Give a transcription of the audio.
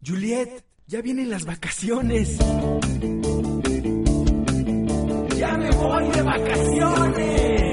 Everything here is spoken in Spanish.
Juliet, ya vienen las vacaciones. ¡Ya me voy de vacaciones!